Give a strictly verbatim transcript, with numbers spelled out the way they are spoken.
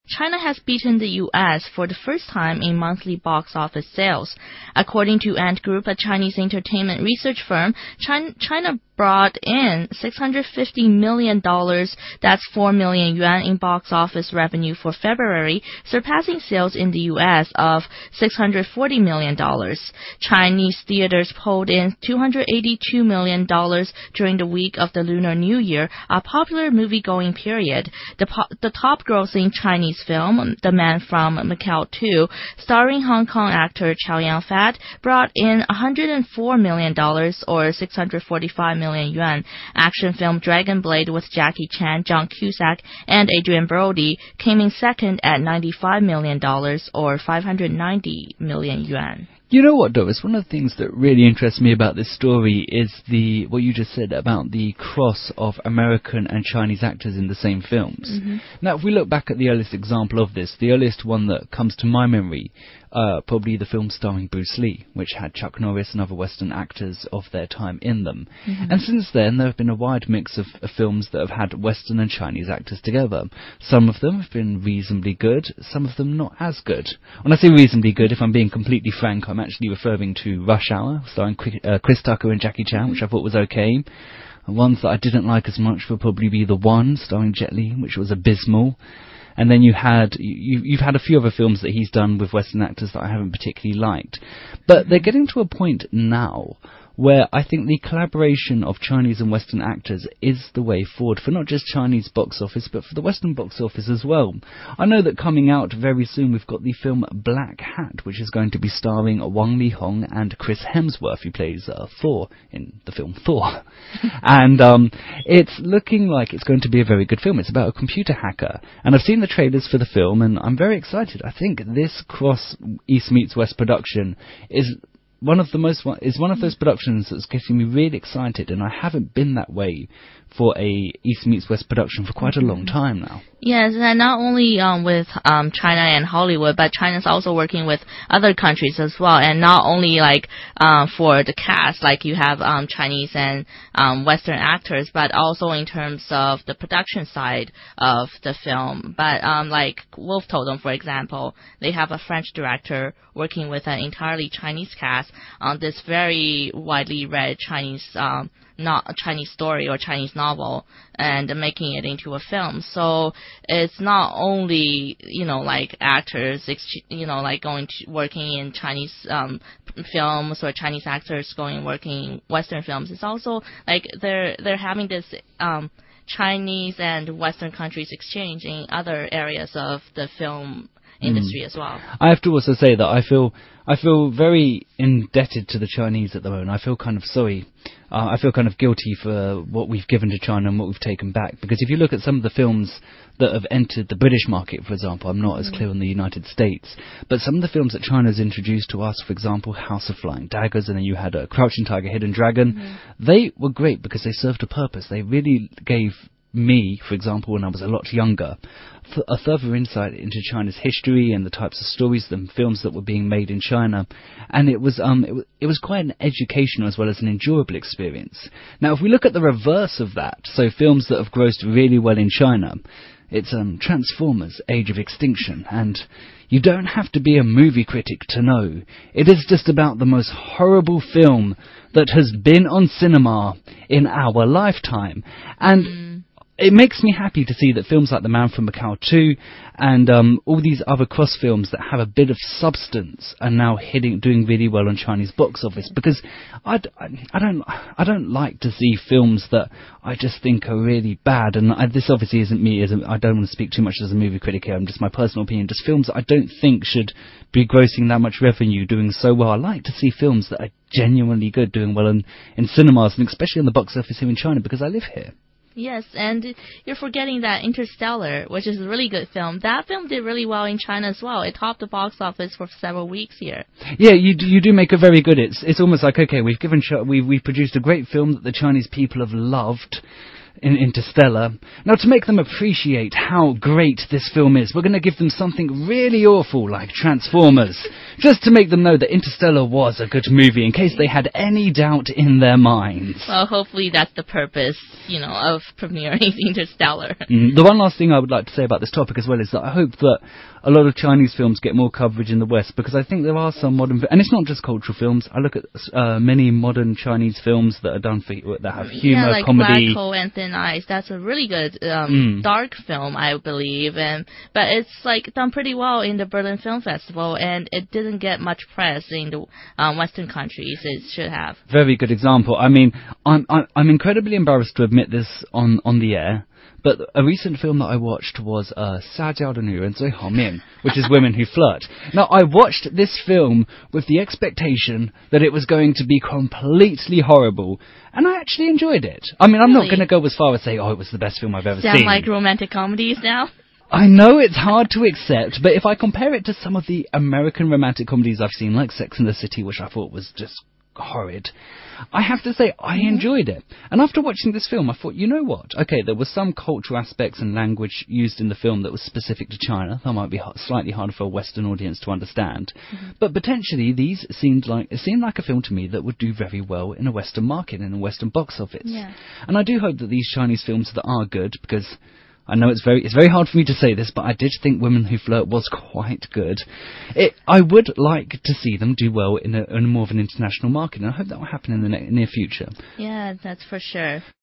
China has beaten the U S for the first time in monthly box office sales. According to Ant Group, a Chinese entertainment research firm, China, China brought in six hundred fifty million dollars, that's four million yuan in box office revenue for February, surpassing sales in the U S of six hundred forty million dollars. Chinese theaters pulled in two hundred eighty-two million dollars during the week of the Lunar New Year, a popular movie-going period. The, po- the top-grossing Chinese film, The Man from Macau two, starring Hong Kong actor Chow Yun-fat, brought in one hundred four million dollars or six hundred forty-five million yuan. Action film Dragon Blade with Jackie Chan, John Cusack, and Adrian Brody came in second at ninety-five million dollars or five hundred ninety million yuan. You know what, Doris? One of the things that really interests me about this story is the what you just said about the cross of American and Chinese actors in the same films. Mm-hmm. Now, if we look back at the earliest example of this, the earliest one that comes to my memory, uh, probably the film starring Bruce Lee, which had Chuck Norris and other Western actors of their time in them. Mm-hmm. And since then, there have been a wide mix of, of films that have had Western and Chinese actors together. Some of them have been reasonably good, some of them not as good. When I say reasonably good, if I'm being completely frank, I'm actually referring to Rush Hour, starring uh, Chris Tucker and Jackie Chan, which I thought was okay. The ones that I didn't like as much would probably be The One, starring Jet Li, which was abysmal. And then you had, you, you've had a few other films that he's done with Western actors that I haven't particularly liked. But they're getting to a point now where I think the collaboration of Chinese and Western actors is the way forward for not just Chinese box office, but for the Western box office as well. I know that coming out very soon we've got the film Black Hat, which is going to be starring Wang Lihong and Chris Hemsworth, who plays uh, Thor in the film Thor. and um, it's looking like it's going to be a very good film. It's about a computer hacker. And I've seen the trailers for the film, and I'm very excited. I think this cross East meets West production is one of the most is one of those productions that's getting me really excited, and I haven't been that way for a East meets West production for quite a long time now. Yes, and not only um, with um, China and Hollywood, but China's also working with other countries as well, and not only like uh, for the cast, like you have um, Chinese and um, Western actors, but also in terms of the production side of the film. But um, like Wolf Totem, for example, they have a French director working with an entirely Chinese cast on this very widely read Chinese um, not a Chinese story or Chinese novel and making it into a film. So it's not only, you know, like actors, you know, like going to working in Chinese um, films or Chinese actors going working in Western films. It's also like they're they're having this um, Chinese and Western countries exchange in other areas of the film industry mm. as well. I have to also say that I feel I feel very indebted to the Chinese at the moment. I feel kind of sorry. Uh, I feel kind of guilty for what we've given to China and what we've taken back. Because if you look at some of the films that have entered the British market, for example, I'm not mm. as clear on the United States, but some of the films that China's introduced to us, for example, House of Flying Daggers, and then you had uh, Crouching Tiger, Hidden Dragon, mm. they were great because they served a purpose. They really gave me, for example, when I was a lot younger, f- a further insight into China's history and the types of stories and films that were being made in China, and it was um it, w- it was quite an educational as well as an enjoyable experience. Now, if we look at the reverse of that, so films that have grossed really well in China, it's um Transformers: Age of Extinction, and you don't have to be a movie critic to know it is just about the most horrible film that has been on cinema in our lifetime, and mm. it makes me happy to see that films like The Man from Macau two and um, all these other cross films that have a bit of substance are now hitting, doing really well on Chinese box office. Because I, I don't I don't like to see films that I just think are really bad. And I, this obviously isn't me. As a, I don't want to speak too much as a movie critic here. I'm just my personal opinion. Just films that I don't think should be grossing that much revenue, doing so well. I like to see films that are genuinely good, doing well in, in cinemas, and especially in the box office here in China, because I live here. Yes, and you're forgetting that Interstellar, which is a really good film. That film did really well in China as well. It topped the box office for several weeks here. Yeah, you do, you do make a very good. It's it's almost like, okay, we've given we we produced a great film that the Chinese people have loved. in Interstellar. Now, to make them appreciate how great this film is, we're going to give them something really awful like Transformers, just to make them know that Interstellar was a good movie, in case they had any doubt in their minds. Well, hopefully that's the purpose, you know, of premiering Interstellar. Mm, the one last thing I would like to say about this topic as well is that I hope that a lot of Chinese films get more coverage in the West, because I think there are some modern, and it's not just cultural films. I look at uh, many modern Chinese films that are done for that have humor, yeah, like comedy. Black Hole and Thin Ice. That's a really good um, Mm. dark film, I believe, and but it's like done pretty well in the Berlin Film Festival, and it didn't get much press in the um, Western countries. It should have. Very good example. I mean, I'm I'm, I'm incredibly embarrassed to admit this on on the air. But a recent film that I watched was uh, 撒娇的女人最好命, which is Women Who Flirt. Now, I watched this film with the expectation that it was going to be completely horrible, and I actually enjoyed it. I mean, I'm Really? not going to go as far as say, oh, it was the best film I've ever Sound seen. like romantic comedies now? I know it's hard to accept, but if I compare it to some of the American romantic comedies I've seen, like Sex and the City, which I thought was just horrid, I have to say I Mm-hmm. enjoyed it. And after watching this film, I thought, you know what? Okay, there were some cultural aspects and language used in the film that was specific to China. That might be h- slightly harder for a Western audience to understand. Mm-hmm. But potentially, these seemed like it seemed like a film to me that would do very well in a Western market, in a Western box office. Yeah. And I do hope that these Chinese films that are good, because I know it's very it's very hard for me to say this, but I did think Women Who Flirt was quite good. It, I would like to see them do well in a, in a more of an international market, and I hope that will happen in the ne- near future. Yeah, that's for sure.